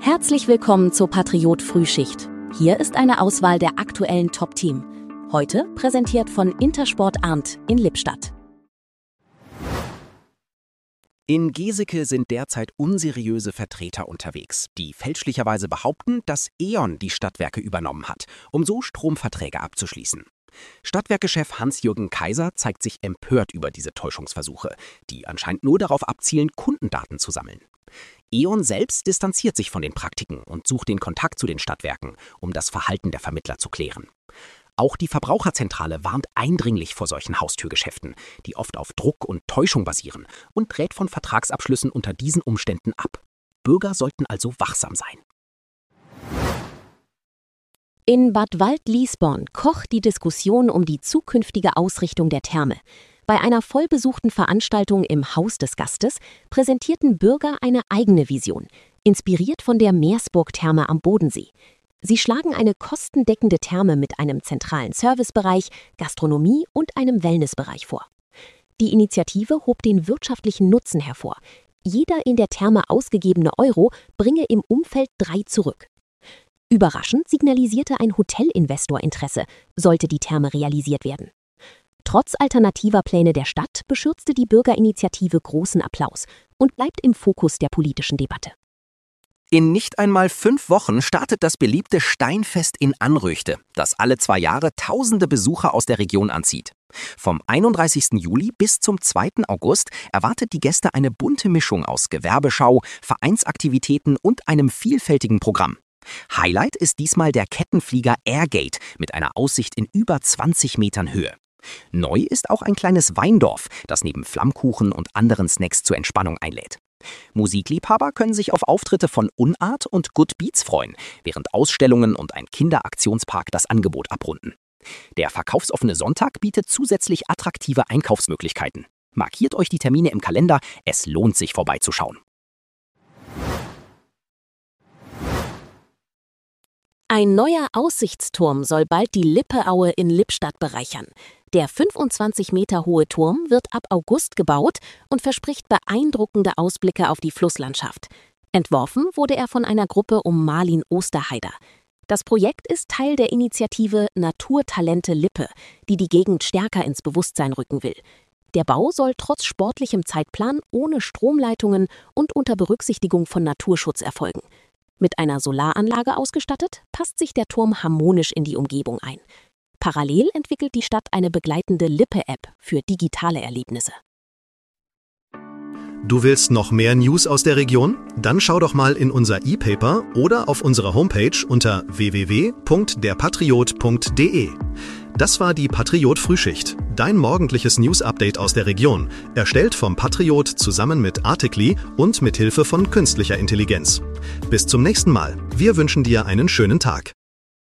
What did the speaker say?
Herzlich willkommen zur Patriot Frühschicht. Hier ist eine Auswahl der aktuellen Top-Team. Heute präsentiert von Intersport Arndt in Lippstadt. In Geseke sind derzeit unseriöse Vertreter unterwegs, die fälschlicherweise behaupten, dass E.ON die Stadtwerke übernommen hat, um so Stromverträge abzuschließen. Stadtwerke-Chef Hans-Jürgen Kaiser zeigt sich empört über diese Täuschungsversuche, die anscheinend nur darauf abzielen, Kundendaten zu sammeln. E.ON selbst distanziert sich von den Praktiken und sucht den Kontakt zu den Stadtwerken, um das Verhalten der Vermittler zu klären. Auch die Verbraucherzentrale warnt eindringlich vor solchen Haustürgeschäften, die oft auf Druck und Täuschung basieren, und rät von Vertragsabschlüssen unter diesen Umständen ab. Bürger sollten also wachsam sein. In Bad Wald-Liesborn kocht die Diskussion um die zukünftige Ausrichtung der Therme. Bei einer vollbesuchten Veranstaltung im Haus des Gastes präsentierten Bürger eine eigene Vision, inspiriert von der Meersburg-Therme am Bodensee. Sie schlagen eine kostendeckende Therme mit einem zentralen Servicebereich, Gastronomie und einem Wellnessbereich vor. Die Initiative hob den wirtschaftlichen Nutzen hervor. Jeder in der Therme ausgegebene Euro bringe im Umfeld 3 zurück. Überraschend signalisierte ein Hotelinvestor Interesse, sollte die Therme realisiert werden. Trotz alternativer Pläne der Stadt beschürzte die Bürgerinitiative großen Applaus und bleibt im Fokus der politischen Debatte. In nicht einmal 5 Wochen startet das beliebte Steinfest in Anrüchte, das alle 2 Jahre tausende Besucher aus der Region anzieht. Vom 31. Juli bis zum 2. August erwartet die Gäste eine bunte Mischung aus Gewerbeschau, Vereinsaktivitäten und einem vielfältigen Programm. Highlight ist diesmal der Kettenflieger Airgate mit einer Aussicht in über 20 Metern Höhe. Neu ist auch ein kleines Weindorf, das neben Flammkuchen und anderen Snacks zur Entspannung einlädt. Musikliebhaber können sich auf Auftritte von Unart und Good Beats freuen, während Ausstellungen und ein Kinderaktionspark das Angebot abrunden. Der verkaufsoffene Sonntag bietet zusätzlich attraktive Einkaufsmöglichkeiten. Markiert euch die Termine im Kalender, es lohnt sich vorbeizuschauen. Ein neuer Aussichtsturm soll bald die Lippeaue in Lippstadt bereichern. Der 25 Meter hohe Turm wird ab August gebaut und verspricht beeindruckende Ausblicke auf die Flusslandschaft. Entworfen wurde er von einer Gruppe um Marlin Osterheider. Das Projekt ist Teil der Initiative Naturtalente Lippe, die die Gegend stärker ins Bewusstsein rücken will. Der Bau soll trotz sportlichem Zeitplan ohne Stromleitungen und unter Berücksichtigung von Naturschutz erfolgen. Mit einer Solaranlage ausgestattet, passt sich der Turm harmonisch in die Umgebung ein. Parallel entwickelt die Stadt eine begleitende Lippe-App für digitale Erlebnisse. Du willst noch mehr News aus der Region? Dann schau doch mal in unser E-Paper oder auf unserer Homepage unter www.derpatriot.de. Das war die Patriot Frühschicht, dein morgendliches News-Update aus der Region, erstellt vom Patriot zusammen mit Artikli und mit Hilfe von künstlicher Intelligenz. Bis zum nächsten Mal. Wir wünschen dir einen schönen Tag.